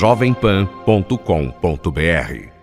www.jovempan.com.br.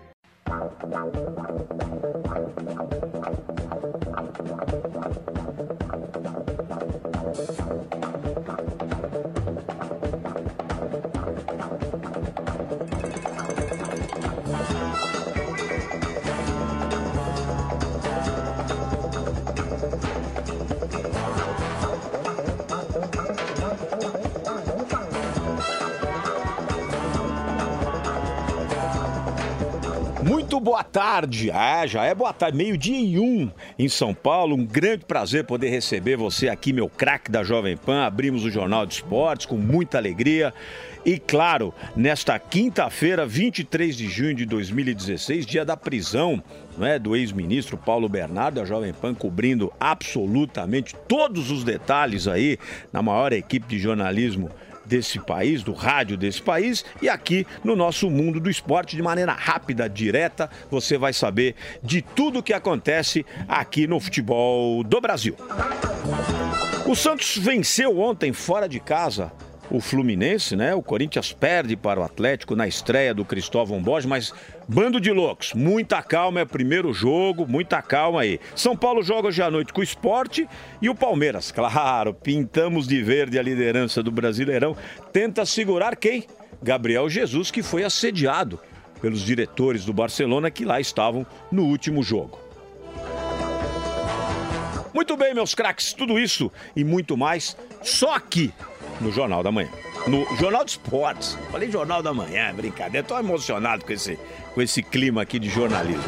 Muito boa tarde, já é boa tarde, 12:01 em São Paulo, um grande prazer poder receber você aqui, meu craque da Jovem Pan. Abrimos o Jornal de Esportes com muita alegria e, claro, nesta quinta-feira, 23 de junho de 2016, dia da prisão, do ex-ministro Paulo Bernardo, a Jovem Pan cobrindo absolutamente todos os detalhes aí na maior equipe de jornalismo desse país, do rádio desse país, e aqui no nosso mundo do esporte, de maneira rápida, direta, você vai saber de tudo o que acontece aqui no futebol do Brasil. O Santos venceu ontem fora de casa o Fluminense, O Corinthians perde para o Atlético na estreia do Cristóvão Borges, mas bando de loucos, muita calma, é o primeiro jogo, muita calma aí. São Paulo joga hoje à noite com o Sport e o Palmeiras, claro, pintamos de verde a liderança do Brasileirão, tenta segurar quem? Gabriel Jesus, que foi assediado pelos diretores do Barcelona que lá estavam no último jogo. Muito bem, meus craques, tudo isso e muito mais só aqui no Jornal da Manhã, no Jornal de Esportes. Falei Jornal da Manhã, brincadeira, tô emocionado com esse clima aqui de jornalismo.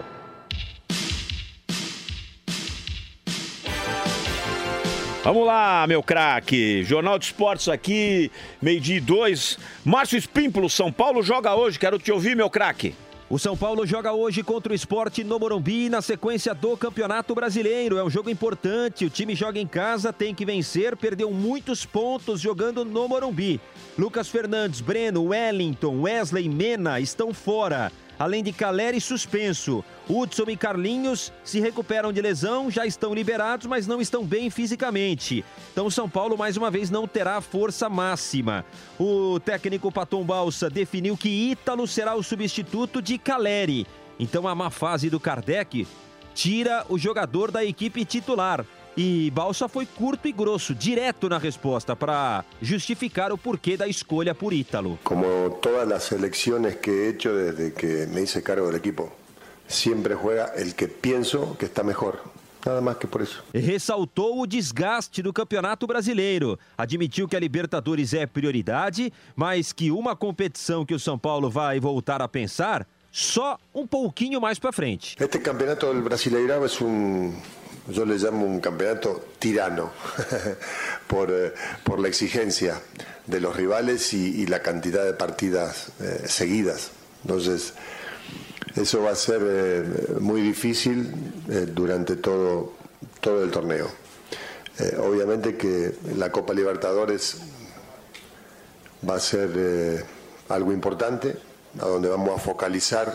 Vamos lá, meu craque, Jornal de Esportes aqui, 12:02. Márcio Espímpolo, São Paulo joga hoje, quero te ouvir, meu craque. O São Paulo joga hoje contra o Sport no Morumbi na sequência do Campeonato Brasileiro. É um jogo importante, o time joga em casa, tem que vencer, perdeu muitos pontos jogando no Morumbi. Lucas Fernandes, Breno, Wellington, Wesley e Mena estão fora, além de Caleri suspenso. Hudson e Carlinhos se recuperam de lesão, já estão liberados, mas não estão bem fisicamente. Então o São Paulo mais uma vez não terá força máxima. O técnico Paton Balsa definiu que Ítalo será o substituto de Caleri. Então a má fase do Kardec tira o jogador da equipe titular. E Balsa foi curto e grosso, direto na resposta, para justificar o porquê da escolha por Ítalo. Como todas as selecciones que he hecho desde que me hice cargo del equipo, siempre juega el que pienso que está mejor. Nada mais que por isso. Ressaltou o desgaste do Campeonato Brasileiro. Admitiu que a Libertadores é prioridade, mas que uma competição que o São Paulo vai voltar a pensar só um pouquinho mais para frente. Este campeonato del Brasileirão es yo le llamo un campeonato tirano por la exigencia de los rivales y la cantidad de partidas seguidas. Entonces, eso va a ser muy difícil durante todo el torneo. Obviamente que la Copa Libertadores va a ser algo importante, a donde vamos a focalizar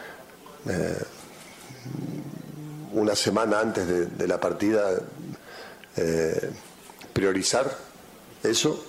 una semana antes de la partida, priorizar eso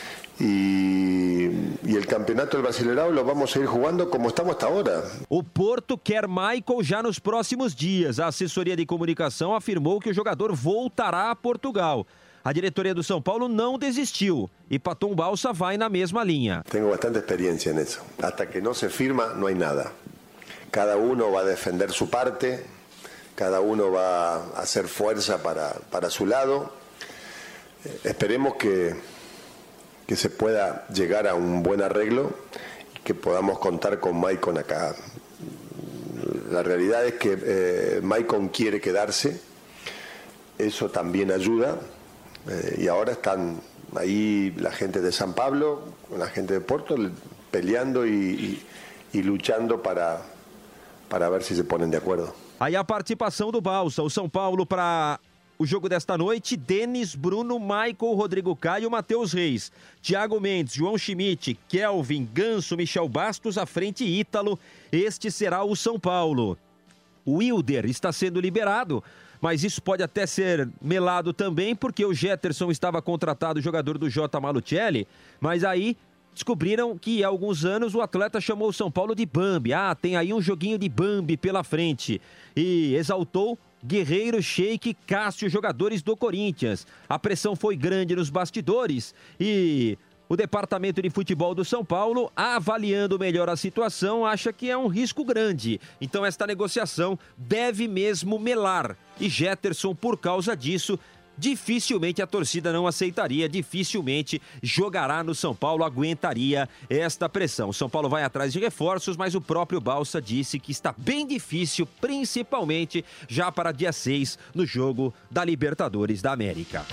y el campeonato del Brasileirão lo vamos a ir jugando como estamos hasta ahora. O Porto quer Michael já nos próximos dias. A assessoria de comunicação afirmou que o jogador voltará a Portugal. A diretoria do São Paulo não desistiu e Paton Balsa vai na mesma linha. Tenho bastante experiência nisso. Hasta que não se firma, não há nada. Cada uno vai defender sua parte. Cada uno va a hacer fuerza para su lado. Esperemos que se pueda llegar a un buen arreglo y que podamos contar con Maicon acá. La realidad es que Maicon quiere quedarse, eso también ayuda, y ahora están ahí la gente de San Pablo, con la gente de Porto, peleando y luchando para ver si se ponen de acuerdo. Aí a participação do Balsa, o São Paulo para o jogo desta noite: Denis, Bruno, Michael, Rodrigo Caio, Matheus Reis, Thiago Mendes, João Schmidt, Kelvin, Ganso, Michel Bastos, à frente Ítalo. Este será o São Paulo. O Wilder está sendo liberado, mas isso pode até ser melado também, porque o Jetterson estava contratado, jogador do J. Malucelli, mas aí descobriram que há alguns anos o atleta chamou o São Paulo de Bambi. Tem aí um joguinho de Bambi pela frente. E exaltou Guerreiro, Sheik, Cássio, jogadores do Corinthians. A pressão foi grande nos bastidores e o departamento de futebol do São Paulo, avaliando melhor a situação, acha que é um risco grande. Então esta negociação deve mesmo melar. E Jetterson, por causa disso, dificilmente a torcida não aceitaria, dificilmente jogará no São Paulo, aguentaria esta pressão. O São Paulo vai atrás de reforços, mas o próprio Balsa disse que está bem difícil, principalmente já para dia 6, no jogo da Libertadores da América.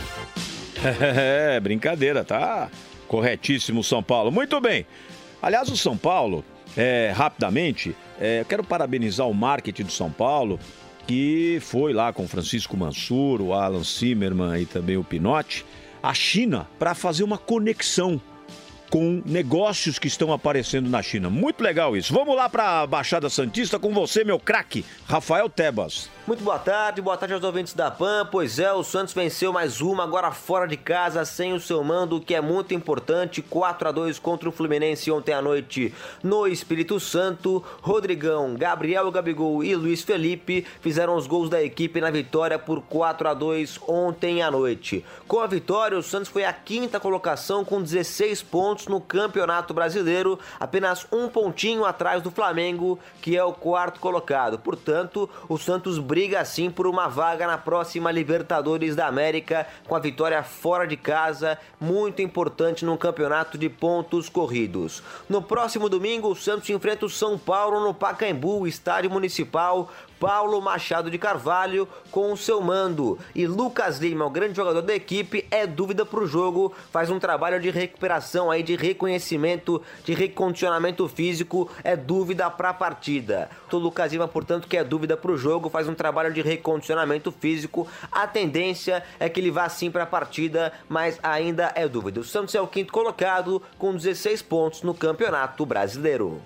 Brincadeira, tá? Corretíssimo, São Paulo. Muito bem. Aliás, o São Paulo, rapidamente, eu quero parabenizar o marketing do São Paulo, que foi lá com o Francisco Mansur, o Alan Zimmermann e também o Pinotti, a China, para fazer uma conexão com negócios que estão aparecendo na China. Muito legal isso. Vamos lá para a Baixada Santista com você, meu craque, Rafael Tebas. Muito boa tarde aos ouvintes da PAN. Pois é, o Santos venceu mais uma, agora fora de casa, sem o seu mando, o que é muito importante, 4-2 contra o Fluminense ontem à noite no Espírito Santo. Rodrigão, Gabriel Gabigol e Luiz Felipe fizeram os gols da equipe na vitória por 4-2 ontem à noite. Com a vitória, o Santos foi à 5ª colocação com 16 pontos no Campeonato Brasileiro, apenas um pontinho atrás do Flamengo, que é o 4º colocado. Portanto, o Santos briga assim por uma vaga na próxima Libertadores da América, com a vitória fora de casa, muito importante no campeonato de pontos corridos. No próximo domingo, o Santos enfrenta o São Paulo no Pacaembu, estádio municipal. Paulo Machado de Carvalho com o seu mando. E Lucas Lima, o grande jogador da equipe, é dúvida para o jogo, faz um trabalho de recuperação aí, de reconhecimento, de recondicionamento físico, é dúvida para a partida. O Lucas Lima, portanto, que é dúvida para o jogo, faz um trabalho de recondicionamento físico. A tendência é que ele vá sim para a partida, mas ainda é dúvida. O Santos é o 5º colocado com 16 pontos no Campeonato Brasileiro.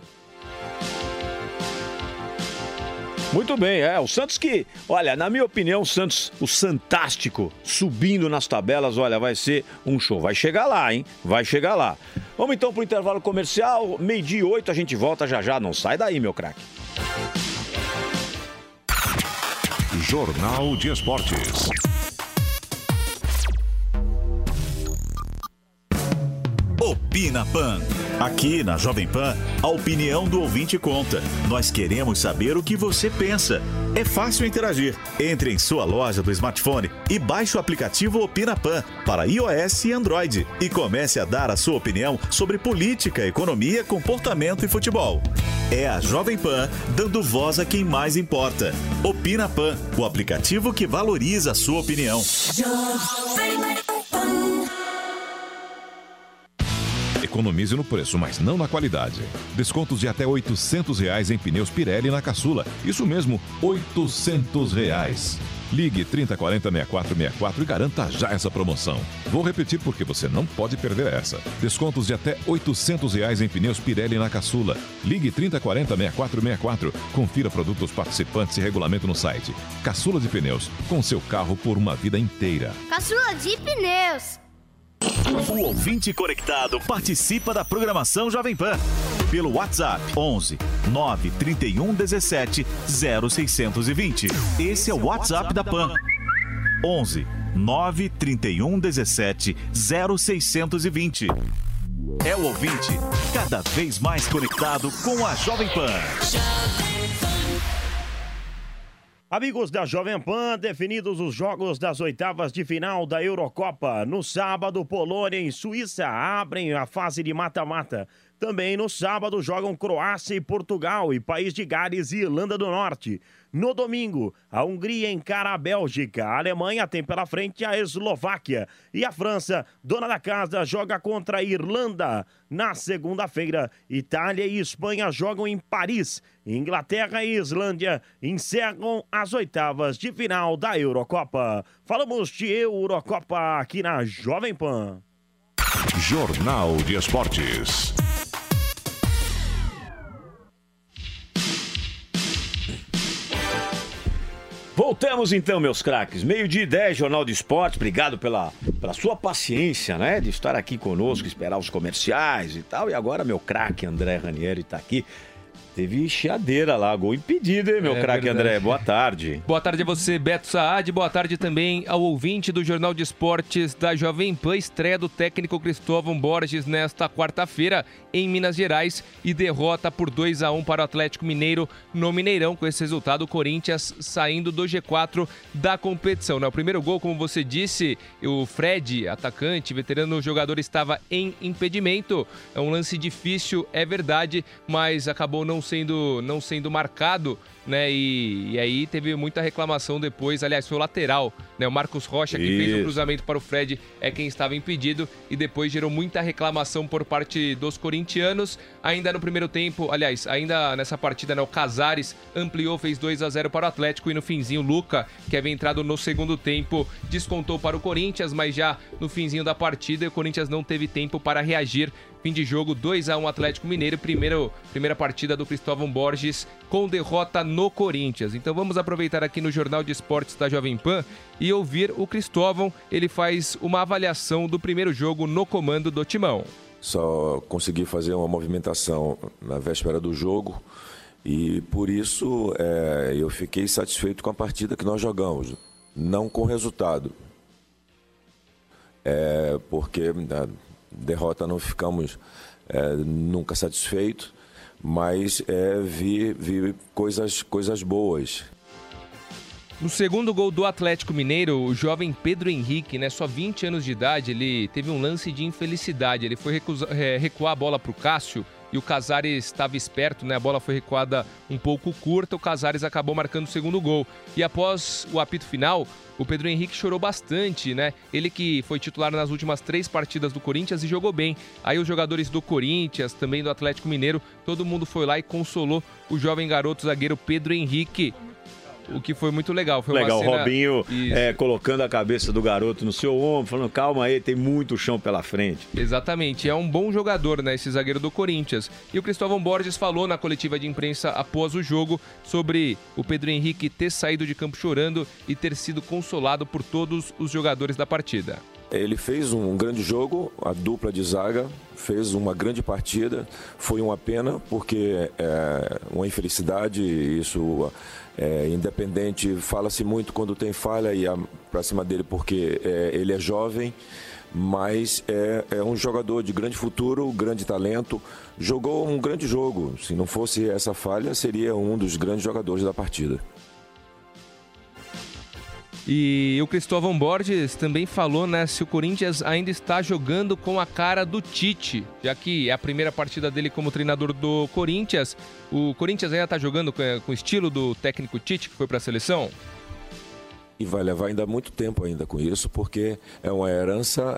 Muito bem, o Santos que, olha, na minha opinião, o Santos, o Santástico, subindo nas tabelas, olha, vai ser um show. Vai chegar lá, hein? Vai chegar lá. Vamos então pro intervalo comercial, 12:08, a gente volta já, não sai daí, meu craque. Jornal de Esportes. Opina Pan. Aqui na Jovem Pan, a opinião do ouvinte conta. Nós queremos saber o que você pensa. É fácil interagir. Entre em sua loja do smartphone e baixe o aplicativo Opina Pan para iOS e Android e comece a dar a sua opinião sobre política, economia, comportamento e futebol. É a Jovem Pan dando voz a quem mais importa. Opina Pan, o aplicativo que valoriza a sua opinião. Economize no preço, mas não na qualidade. Descontos de até R$800 em pneus Pirelli na caçula. Isso mesmo, R$800. Ligue 3040-6464 e garanta já essa promoção. Vou repetir porque você não pode perder essa. Descontos de até R$800 em pneus Pirelli na caçula. Ligue 3040-6464. Confira produtos participantes e regulamento no site. Caçula de Pneus, com seu carro por uma vida inteira. Caçula de Pneus. O ouvinte conectado participa da programação Jovem Pan pelo WhatsApp 11 931 17 0620. Esse é o WhatsApp da Pan. 11 931 17 0620. É o ouvinte cada vez mais conectado com a Jovem Pan. Amigos da Jovem Pan, definidos os jogos das oitavas de final da Eurocopa. No sábado, Polônia e Suíça abrem a fase de mata-mata. Também no sábado jogam Croácia e Portugal e País de Gales e Irlanda do Norte. No domingo, a Hungria encara a Bélgica, a Alemanha tem pela frente a Eslováquia e a França, dona da casa, joga contra a Irlanda. Na segunda-feira, Itália e Espanha jogam em Paris. Inglaterra e Islândia encerram as oitavas de final da Eurocopa. Falamos de Eurocopa aqui na Jovem Pan. Jornal de Esportes. Voltamos então, meus craques. 12:10, Jornal de Esportes. Obrigado pela sua paciência, né? De estar aqui conosco, esperar os comerciais e tal. E agora meu craque André Ranieri tá aqui. Teve chiadeira lá, gol impedido, hein, meu craque André? Boa tarde. Boa tarde a você, Beto Saad. Boa tarde também ao ouvinte do Jornal de Esportes da Jovem Pan. Estreia do técnico Cristóvão Borges nesta quarta-feira em Minas Gerais e derrota por 2-1 para o Atlético Mineiro no Mineirão. Com esse resultado, o Corinthians saindo do G4 da competição. O primeiro gol, como você disse, o Fred, atacante, veterano jogador, estava em impedimento. É um lance difícil, é verdade, mas acabou não sendo marcado, né? E aí teve muita reclamação depois. Aliás, foi o lateral, né? O Marcos Rocha, que fez o cruzamento para o Fred, é quem estava impedido, e depois gerou muita reclamação por parte dos corintianos. Ainda no primeiro tempo, aliás, ainda nessa partida, né, o Casares ampliou, fez 2-0 para o Atlético, e no finzinho o Luca, que havia entrado no segundo tempo, descontou para o Corinthians, mas já no finzinho da partida o Corinthians não teve tempo para reagir. Fim de jogo, 2-1 Atlético Mineiro, primeira partida do Cristóvão Borges com derrota no Corinthians. Então vamos aproveitar aqui no Jornal de Esportes da Jovem Pan e ouvir o Cristóvão. Ele faz uma avaliação do primeiro jogo no comando do Timão. Só consegui fazer uma movimentação na véspera do jogo e por isso eu fiquei satisfeito com a partida que nós jogamos, não com o resultado. Porque derrota não ficamos nunca satisfeitos, mas vi coisas boas. No segundo gol do Atlético Mineiro, o jovem Pedro Henrique, né, só 20 anos de idade, ele teve um lance de infelicidade. Ele foi recuar a bola para o Cássio e o Casares estava esperto, né? A bola foi recuada um pouco curta, o Casares acabou marcando o segundo gol. E após o apito final, o Pedro Henrique chorou bastante, né? Ele que foi titular nas últimas 3 partidas do Corinthians e jogou bem. Aí os jogadores do Corinthians, também do Atlético Mineiro, todo mundo foi lá e consolou o jovem garoto zagueiro Pedro Henrique. O que foi muito legal. Foi legal, uma cena... o Robinho colocando a cabeça do garoto no seu ombro, falando, calma aí, tem muito chão pela frente. Exatamente, é um bom jogador, né, esse zagueiro do Corinthians. E o Cristóvão Borges falou na coletiva de imprensa após o jogo sobre o Pedro Henrique ter saído de campo chorando e ter sido consolado por todos os jogadores da partida. Ele fez um grande jogo, a dupla de zaga fez uma grande partida. Foi uma pena, porque uma infelicidade, isso independente, fala-se muito quando tem falha e pra cima dele, porque ele é jovem, mas é um jogador de grande futuro, grande talento, jogou um grande jogo. Se não fosse essa falha, seria um dos grandes jogadores da partida. E o Cristóvão Borges também falou, né, se o Corinthians ainda está jogando com a cara do Tite, já que é a primeira partida dele como treinador do Corinthians. O Corinthians ainda está jogando com o estilo do técnico Tite, que foi para a seleção? E vai levar ainda muito tempo ainda com isso, porque é uma herança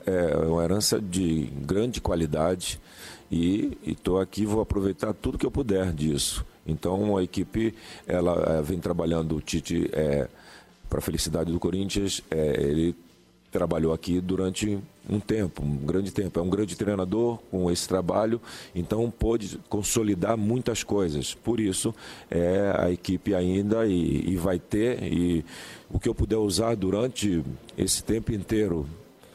de grande qualidade e estou aqui, vou aproveitar tudo que eu puder disso. Então a equipe ela vem trabalhando, o Tite para a felicidade do Corinthians, ele trabalhou aqui durante um grande tempo. É um grande treinador com esse trabalho, então pôde consolidar muitas coisas. Por isso, a equipe ainda e vai ter, e o que eu puder usar durante esse tempo inteiro,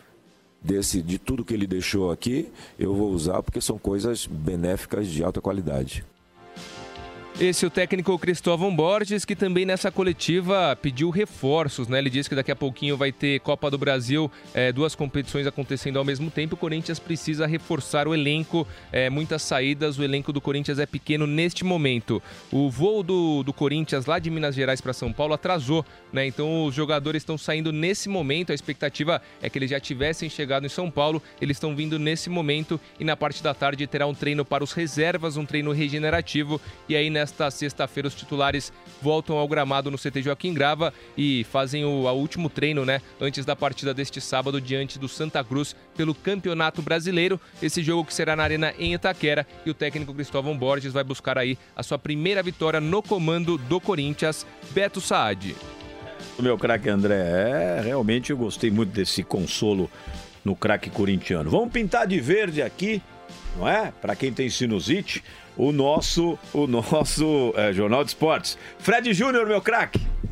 de tudo que ele deixou aqui, eu vou usar, porque são coisas benéficas de alta qualidade. Esse é o técnico Cristóvão Borges, que também nessa coletiva pediu reforços, né? Ele disse que daqui a pouquinho vai ter Copa do Brasil, 2 competições acontecendo ao mesmo tempo. O Corinthians precisa reforçar o elenco, muitas saídas, o elenco do Corinthians é pequeno neste momento. O voo do Corinthians lá de Minas Gerais para São Paulo atrasou, né? Então os jogadores estão saindo nesse momento, a expectativa é que eles já tivessem chegado em São Paulo, eles estão vindo nesse momento e na parte da tarde terá um treino para os reservas, um treino regenerativo, e aí nesta sexta-feira os titulares voltam ao gramado no CT Joaquim Grava e fazem o último treino, né, antes da partida deste sábado diante do Santa Cruz pelo Campeonato Brasileiro. Esse jogo que será na Arena em Itaquera, e o técnico Cristóvão Borges vai buscar aí a sua primeira vitória no comando do Corinthians. Beto Saad. O meu craque André, realmente eu gostei muito desse consolo no craque corintiano. Vamos pintar de verde aqui, não é? Para quem tem sinusite, o nosso Jornal de Esportes. Fred Júnior, meu craque.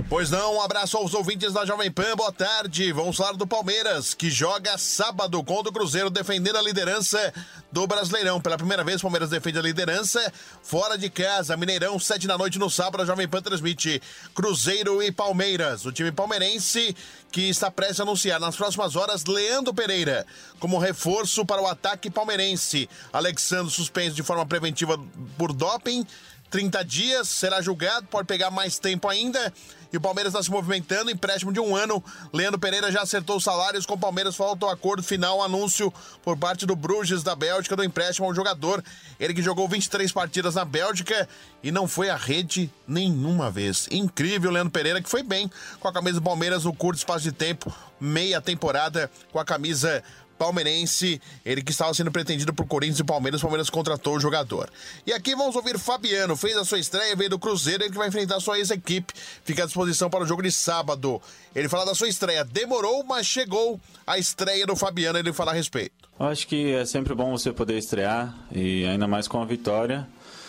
Pois não, um abraço aos ouvintes da Jovem Pan, boa tarde. Vamos falar do Palmeiras, que joga sábado contra o Cruzeiro, defendendo a liderança do Brasileirão. Pela primeira vez, o Palmeiras defende a liderança fora de casa. Mineirão, 7 da noite no sábado, a Jovem Pan transmite Cruzeiro e Palmeiras. O time palmeirense que está prestes a anunciar nas próximas horas Leandro Pereira como reforço para o ataque palmeirense. Alexandre suspenso de forma preventiva por doping, 30 dias, será julgado, pode pegar mais tempo ainda. E o Palmeiras está se movimentando, empréstimo de 1 ano. Leandro Pereira já acertou os salários com o Palmeiras, falta o acordo final, anúncio por parte do Bruges da Bélgica do empréstimo ao jogador. Ele que jogou 23 partidas na Bélgica e não foi à rede nenhuma vez. Incrível, Leandro Pereira, que foi bem com a camisa do Palmeiras no curto espaço de tempo, meia temporada com a camisa palmeirense, ele que estava sendo pretendido por Corinthians e Palmeiras, o Palmeiras contratou o jogador. E aqui vamos ouvir Fabiano, fez a sua estreia, veio do Cruzeiro, ele que vai enfrentar a sua ex-equipe, fica à disposição para o jogo de sábado. Ele fala da sua estreia, demorou, mas chegou a estreia do Fabiano, ele fala a respeito. Eu acho que é sempre bom você poder estrear, e ainda mais com a vitória,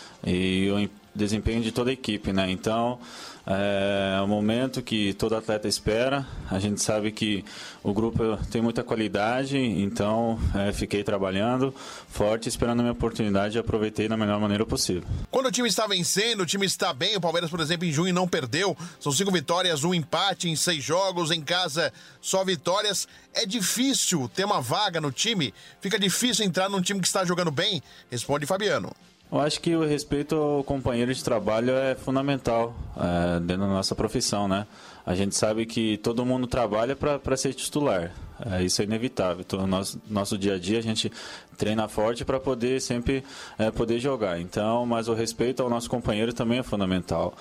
e o desempenho de toda a equipe, né? Então, é um momento que todo atleta espera. A gente sabe que o grupo tem muita qualidade, então fiquei trabalhando forte, esperando a minha oportunidade e aproveitei da melhor maneira possível. Quando o time está vencendo, o time está bem, o Palmeiras, por exemplo, em junho não perdeu, são 5 vitórias, 1 empate em 6 jogos, em casa só vitórias. É difícil ter uma vaga no time? Fica difícil entrar num time que está jogando bem? Responde Fabiano. Eu acho que o respeito ao companheiro de trabalho é fundamental dentro da nossa profissão, né? A gente sabe que todo mundo trabalha para ser titular, isso é inevitável. Então, no nosso dia a dia a gente treina forte para poder sempre poder jogar. Então, mas o respeito ao nosso companheiro também é fundamental.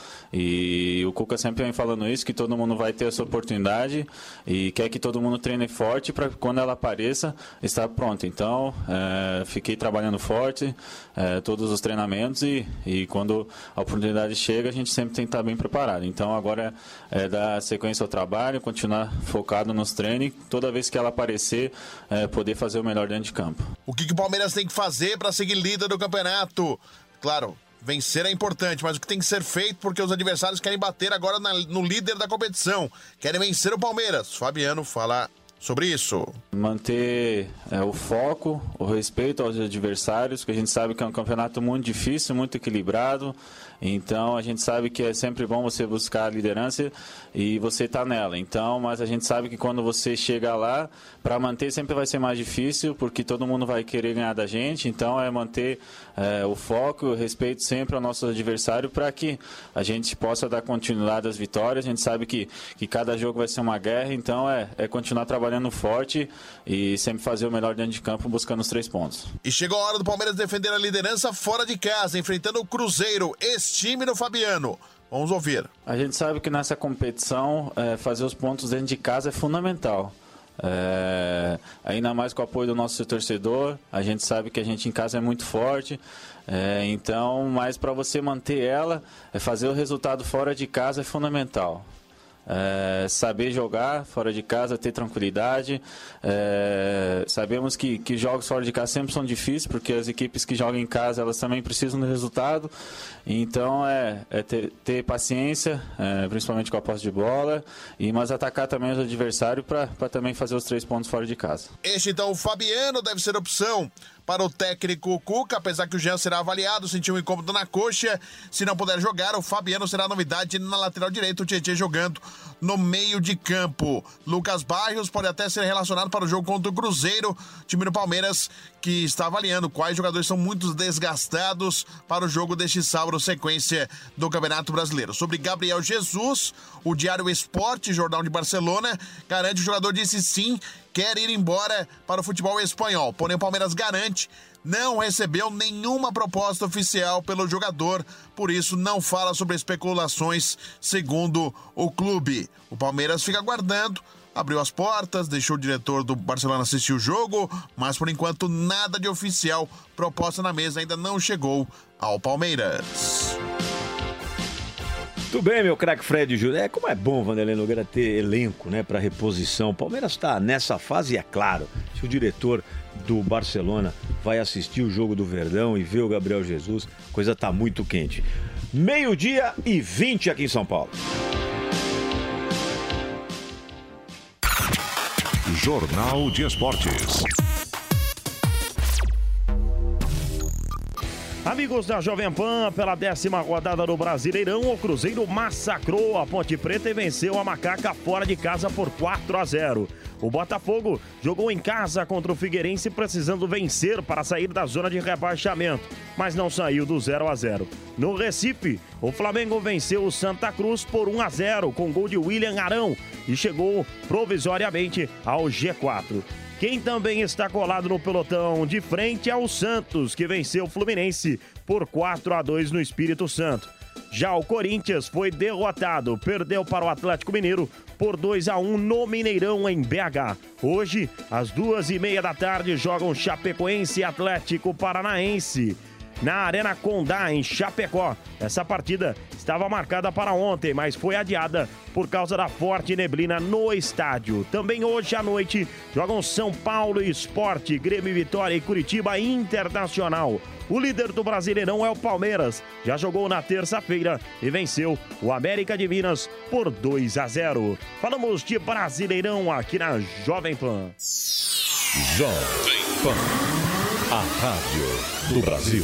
E o Cuca sempre vem falando isso, que todo mundo vai ter essa oportunidade e quer que todo mundo treine forte para quando ela apareça, estar pronto. Então, fiquei trabalhando forte todos os treinamentos e quando a oportunidade chega, a gente sempre tem que estar bem preparado. Então, agora é dar sequência ao trabalho, continuar focado nos treinos, toda vez que ela aparecer, poder fazer o melhor dentro de campo. O que o Palmeiras tem que fazer para seguir líder do campeonato? Claro, vencer é importante, mas o que tem que ser feito porque os adversários querem bater agora no líder da competição, querem vencer o Palmeiras. Fabiano fala sobre isso. Manter o foco, o respeito aos adversários, que a gente sabe que é um campeonato muito difícil, muito equilibrado. Então a gente sabe que é sempre bom você buscar a liderança e você tá nela. Então, mas a gente sabe que quando você chega lá, para manter sempre vai ser mais difícil, porque todo mundo vai querer ganhar da gente. Então é manter o foco, o respeito sempre ao nosso adversário para que a gente possa dar continuidade às vitórias. A gente sabe que cada jogo vai ser uma guerra, então é continuar trabalhando forte e sempre fazer o melhor dentro de campo, buscando os 3 pontos. E chegou a hora do Palmeiras defender a liderança fora de casa, enfrentando o Cruzeiro, time do Fabiano. Vamos ouvir. A gente sabe que nessa competição fazer os pontos dentro de casa é fundamental. Ainda mais com o apoio do nosso torcedor. A gente sabe que a gente em casa é muito forte. Então, mas para você manter ela, fazer o resultado fora de casa é fundamental. Saber jogar fora de casa, ter tranquilidade. Sabemos que jogos fora de casa sempre são difíceis, porque as equipes que jogam em casa, elas também precisam do resultado. Então ter paciência, principalmente com a posse de bola, mas atacar também os adversários para também fazer os 3 pontos fora de casa. Este então, o Fabiano deve ser opção para o técnico Cuca, apesar que o Jean será avaliado, sentiu um incômodo na coxa. Se não puder jogar, o Fabiano será novidade na lateral direita, o Tietê jogando no meio de campo. Lucas Barrios pode até ser relacionado para o jogo contra o Cruzeiro, time do Palmeiras que está avaliando quais jogadores são muito desgastados para o jogo deste sábado, sequência do Campeonato Brasileiro. Sobre Gabriel Jesus, o Diário Esporte, jornal de Barcelona, garante que o jogador disse sim, quer ir embora para o futebol espanhol. Porém, o Palmeiras garante não recebeu nenhuma proposta oficial pelo jogador, por isso não fala sobre especulações, segundo o clube. O Palmeiras fica aguardando, abriu as portas, deixou o diretor do Barcelona assistir o jogo, mas por enquanto nada de oficial, proposta na mesa ainda não chegou ao Palmeiras. Tudo bem, meu craque Fred Júnior. Como é bom, Vanderlei Nogueira, ter elenco, né, para reposição. O Palmeiras está nessa fase e é claro, se o diretor do Barcelona vai assistir o jogo do Verdão e ver o Gabriel Jesus, a coisa tá muito quente. 12:20 aqui em São Paulo. Jornal de Esportes. Amigos da Jovem Pan, pela 10ª rodada do Brasileirão, o Cruzeiro massacrou a Ponte Preta e venceu a Macaca fora de casa por 4-0. O Botafogo jogou em casa contra o Figueirense, precisando vencer para sair da zona de rebaixamento, mas não saiu do 0-0. No Recife, o Flamengo venceu o Santa Cruz por 1-0 com gol de William Arão e chegou provisoriamente ao G4. Quem também está colado no pelotão de frente é o Santos, que venceu o Fluminense por 4-2 no Espírito Santo. Já o Corinthians foi derrotado, perdeu para o Atlético Mineiro por 2-1 no Mineirão, em BH. Hoje, às 2h30 da tarde, jogam Chapecoense e Atlético Paranaense na Arena Condá, em Chapecó. Essa partida estava marcada para ontem, mas foi adiada por causa da forte neblina no estádio. Também hoje à noite jogam São Paulo e Sport, Grêmio, Vitória e Curitiba Internacional. O líder do Brasileirão é o Palmeiras. Já jogou na terça-feira e venceu o América de Minas por 2-0. Falamos de Brasileirão aqui na Jovem Pan. Jovem Pan. A Rádio do Brasil.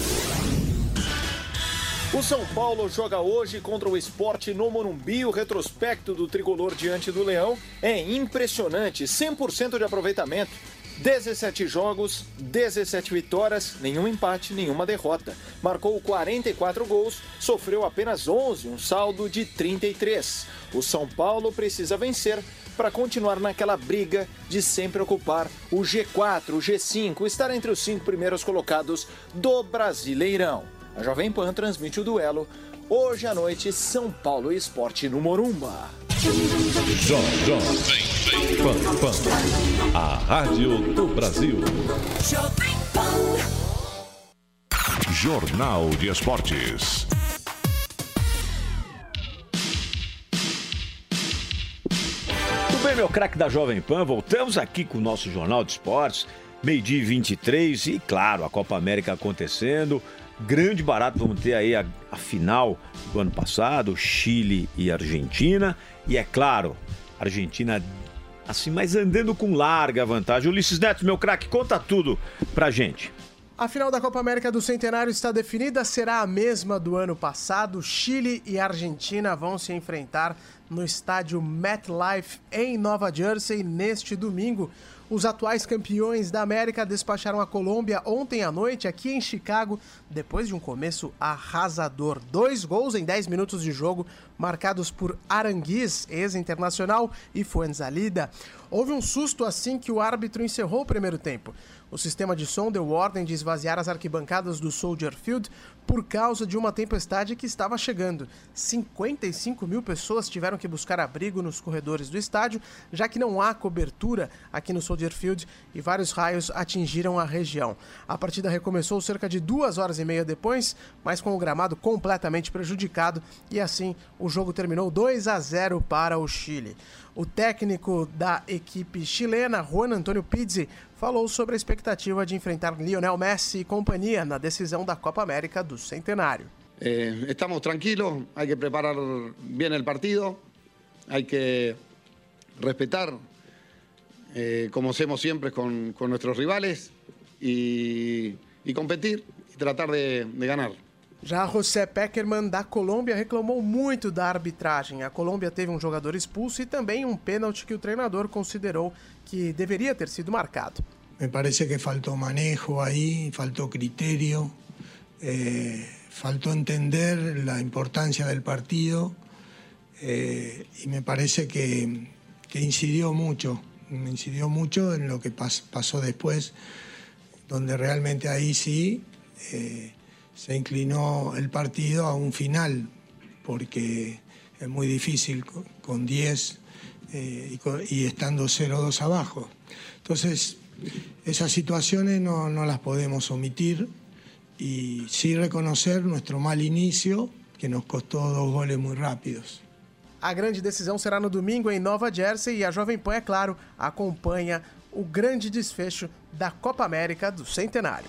O São Paulo joga hoje contra o Sport no Morumbi. O retrospecto do tricolor diante do Leão é impressionante. 100% de aproveitamento. 17 jogos, 17 vitórias, nenhum empate, nenhuma derrota. Marcou 44 gols, sofreu apenas 11, um saldo de 33. O São Paulo precisa vencer para continuar naquela briga de sempre ocupar o G4, o G5, estar entre os 5 primeiros colocados do Brasileirão. A Jovem Pan transmite o duelo hoje à noite, São Paulo e Sport no Morumba. Jovem Pan, a Rádio do Brasil. Jornal de Esportes. Bem, meu craque da Jovem Pan, voltamos aqui com o nosso Jornal de Esportes, 12h23 e, claro, a Copa América acontecendo. Grande barato, vamos ter aí a final do ano passado, Chile e Argentina. E, é claro, Argentina, assim, mas andando com larga vantagem. Ulisses Neto, meu craque, conta tudo pra gente. A final da Copa América do Centenário está definida, será a mesma do ano passado. Chile e Argentina vão se enfrentar no estádio MetLife em Nova Jersey neste domingo. Os atuais campeões da América despacharam a Colômbia ontem à noite aqui em Chicago, depois de um começo arrasador. 2 gols em 10 minutos de jogo, marcados por Aranguiz, ex-internacional, e Fuenzalida. Houve um susto assim que o árbitro encerrou o primeiro tempo. O sistema de som deu ordem de esvaziar as arquibancadas do Soldier Field por causa de uma tempestade que estava chegando. 55 mil pessoas tiveram que buscar abrigo nos corredores do estádio, já que não há cobertura aqui no Soldier Field e vários raios atingiram a região. A partida recomeçou cerca de 2h30 depois, mas com o gramado completamente prejudicado, e assim o jogo terminou 2-0 para o Chile. O técnico da equipe chilena, Juan Antonio Pizzi, falou sobre a expectativa de enfrentar Lionel Messi e companhia na decisão da Copa América do Centenário. Estamos tranquilos, hay que preparar bien el partido, hay que respetar, como hacemos siempre con nuestros rivales, y competir y tratar de ganar. Já José Peckerman, da Colômbia, reclamou muito da arbitragem. A Colômbia teve um jogador expulso e também um pênalti que o treinador considerou que deveria ter sido marcado. Me parece que faltou manejo aí, faltou critério, faltou entender a importância do partido e me parece que incidió mucho en lo que pasó después, donde realmente ahí sí se inclinó el partido a un final, porque es muy difícil con 10 y estando 0-2 abajo. Entonces, esas situaciones no las podemos omitir y sí reconocer nuestro mal inicio, que nos costó 2 goles muy rápidos. A grande decisão será no domingo em Nova Jersey e a Jovem Pan, é claro, acompanha o grande desfecho da Copa América do Centenário.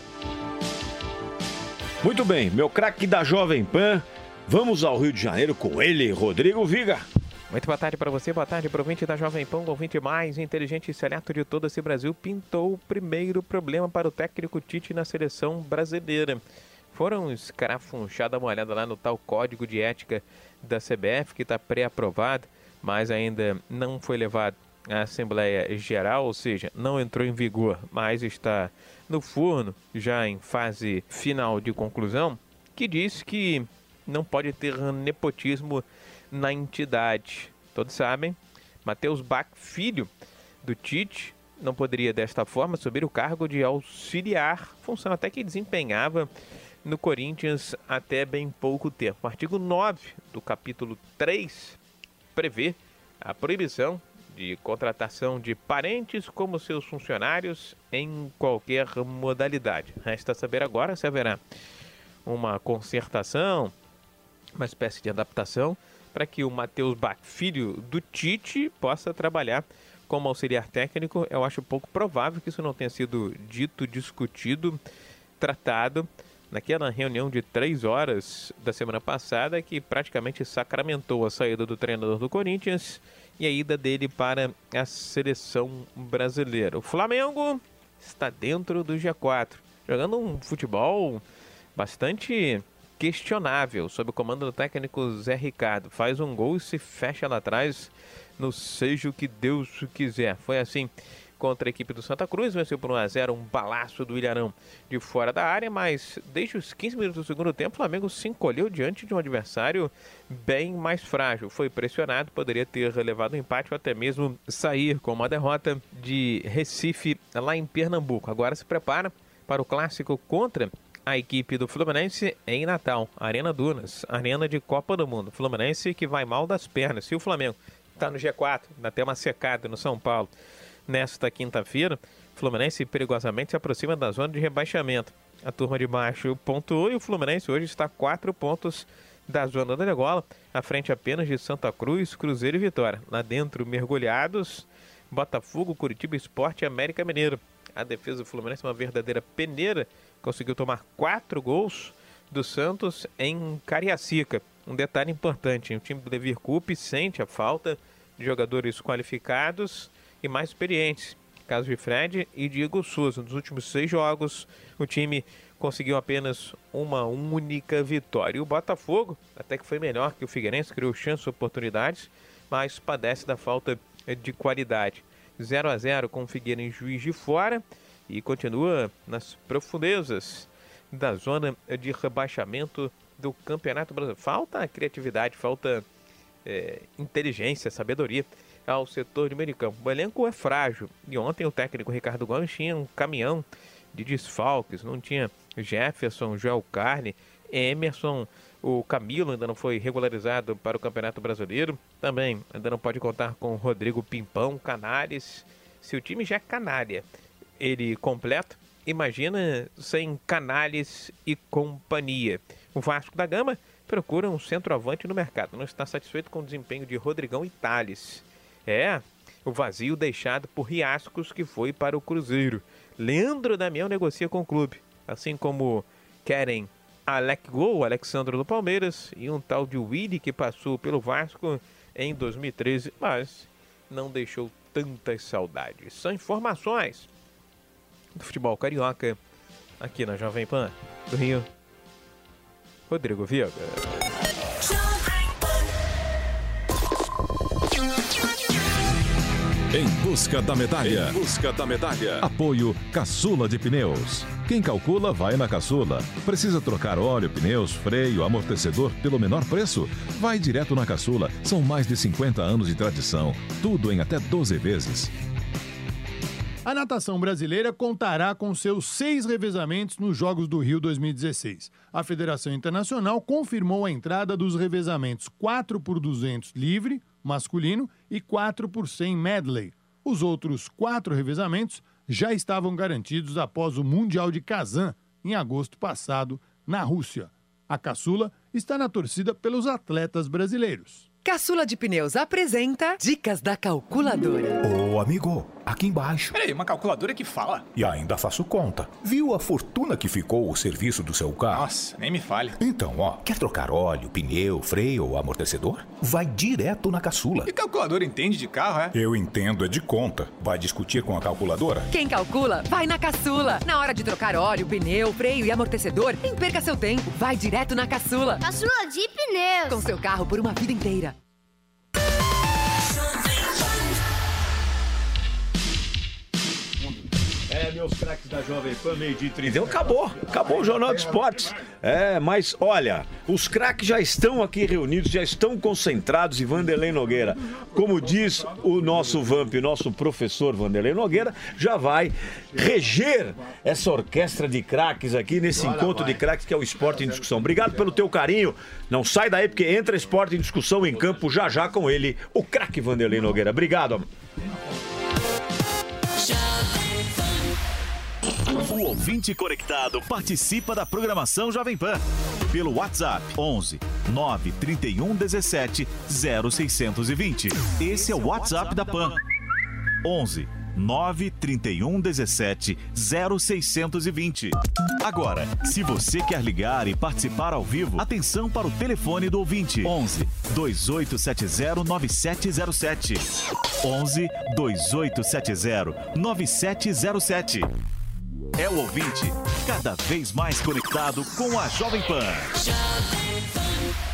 Muito bem, meu craque da Jovem Pan, vamos ao Rio de Janeiro com ele, Rodrigo Viga. Muito boa tarde para você, boa tarde para o ouvinte da Jovem Pan, o ouvinte mais inteligente e seleto de todo esse Brasil. Pintou o primeiro problema para o técnico Tite na seleção brasileira. Foram escarafunchar, dar uma olhada lá no tal código de ética da CBF, que está pré-aprovado, mas ainda não foi levado à Assembleia Geral, ou seja, não entrou em vigor, mas está no forno, já em fase final de conclusão, que diz que não pode ter nepotismo na entidade. Todos sabem, Matheus Bach, filho do Tite, não poderia desta forma assumir o cargo de auxiliar, função até que desempenhava no Corinthians até bem pouco tempo. O artigo 9 do capítulo 3 prevê a proibição de contratação de parentes como seus funcionários em qualquer modalidade. Resta saber agora se haverá uma concertação, uma espécie de adaptação, para que o Matheus Bach, filho do Tite, possa trabalhar como auxiliar técnico. Eu acho pouco provável que isso não tenha sido dito, discutido, tratado naquela reunião de 3 horas da semana passada, que praticamente sacramentou a saída do treinador do Corinthians e a ida dele para a seleção brasileira. O Flamengo está dentro do G4, jogando um futebol bastante questionável, sob o comando do técnico Zé Ricardo. Faz um gol e se fecha lá atrás no seja o que Deus quiser. Foi assim contra a equipe do Santa Cruz, venceu por 1-0, um balaço do Ilharão de fora da área, mas desde os 15 minutos do segundo tempo, o Flamengo se encolheu diante de um adversário bem mais frágil. Foi pressionado, poderia ter levado um empate ou até mesmo sair com uma derrota de Recife lá em Pernambuco. Agora se prepara para o clássico contra a equipe do Fluminense em Natal, Arena Dunas, arena de Copa do Mundo. Fluminense que vai mal das pernas. Se o Flamengo está no G4, dá até uma secada no São Paulo nesta quinta-feira, Fluminense perigosamente se aproxima da zona de rebaixamento. A turma de baixo pontuou e o Fluminense hoje está a 4 pontos da zona da degola, à frente apenas de Santa Cruz, Cruzeiro e Vitória. Lá dentro, mergulhados, Botafogo, Curitiba, Sport e América Mineiro. A defesa do Fluminense é uma verdadeira peneira, conseguiu tomar 4 gols do Santos em Cariacica. Um detalhe importante, o time do Levir Coupe sente a falta de jogadores qualificados e mais experientes. Caso de Fred e Diego Souza. Nos últimos 6 jogos, o time conseguiu apenas uma única vitória. E o Botafogo, até que foi melhor que o Figueirense, criou chances e oportunidades, mas padece da falta de qualidade. 0-0 com o Figueira em Juiz de Fora e continua nas profundezas da zona de rebaixamento do Campeonato Brasileiro. Falta criatividade, falta inteligência, sabedoria ao setor de meio de campo. O elenco é frágil e ontem o técnico Ricardo Gomes tinha um caminhão de desfalques, não tinha Jefferson, Joel Carne, Emerson, o Camilo ainda não foi regularizado para o Campeonato Brasileiro, também ainda não pode contar com o Rodrigo Pimpão, Canares. Se o time já é canalha, ele completo, imagina sem Canales e companhia. O Vasco da Gama procura um centroavante no mercado, não está satisfeito com o desempenho de Rodrigão e Tales. O vazio deixado por Riascos, que foi para o Cruzeiro. Leandro Damião negocia com o clube, assim como querem Alec Gol, Alexandre do Palmeiras, e um tal de Willy que passou pelo Vasco em 2013, mas não deixou tantas saudades. São informações do futebol carioca aqui na Jovem Pan do Rio. Rodrigo Viega. Em busca da medalha. Em busca da medalha. Apoio Caçula de Pneus. Quem calcula, vai na Caçula. Precisa trocar óleo, pneus, freio, amortecedor pelo menor preço? Vai direto na Caçula. São mais de 50 anos de tradição. Tudo em até 12 vezes. A natação brasileira contará com seus 6 revezamentos nos Jogos do Rio 2016. A Federação Internacional confirmou a entrada dos revezamentos 4x200 livre, masculino, e 4x100 medley. Os outros 4 revezamentos já estavam garantidos após o Mundial de Kazan, em agosto passado, na Rússia. A Caçula está na torcida pelos atletas brasileiros. Caçula de Pneus apresenta Dicas da Calculadora. Ô amigo, aqui embaixo. Peraí, uma calculadora que fala? E ainda faço conta. Viu a fortuna que ficou o serviço do seu carro? Nossa, nem me fale. Então, quer trocar óleo, pneu, freio ou amortecedor? Vai direto na Caçula. E calculadora entende de carro, é? Eu entendo é de conta. Vai discutir com a calculadora? Quem calcula, vai na Caçula. Na hora de trocar óleo, pneu, freio e amortecedor, nem perca seu tempo. Vai direto na Caçula. Caçula de Pneus. Com seu carro por uma vida inteira. Meus craques da Jovem Pan, 12h31. Acabou o Jornal de Esportes. Mas olha, os craques já estão aqui reunidos, já estão concentrados. E Vanderlei Nogueira, como diz o nosso Vamp, nosso professor Vanderlei Nogueira, já vai reger essa orquestra de craques aqui nesse encontro de craques que é o Esporte em Discussão. Obrigado pelo teu carinho. Não sai daí porque entra Esporte em Discussão em campo já com ele, o craque Vanderlei Nogueira. Obrigado. O ouvinte conectado participa da programação Jovem Pan pelo WhatsApp 11 931 17 0620. Esse é o WhatsApp da Pan. 11 931 17 0620. Agora, se você quer ligar e participar ao vivo, atenção para o telefone do ouvinte. 11 2870 9707. 11 2870 9707. É o ouvinte cada vez mais conectado com a Jovem Pan.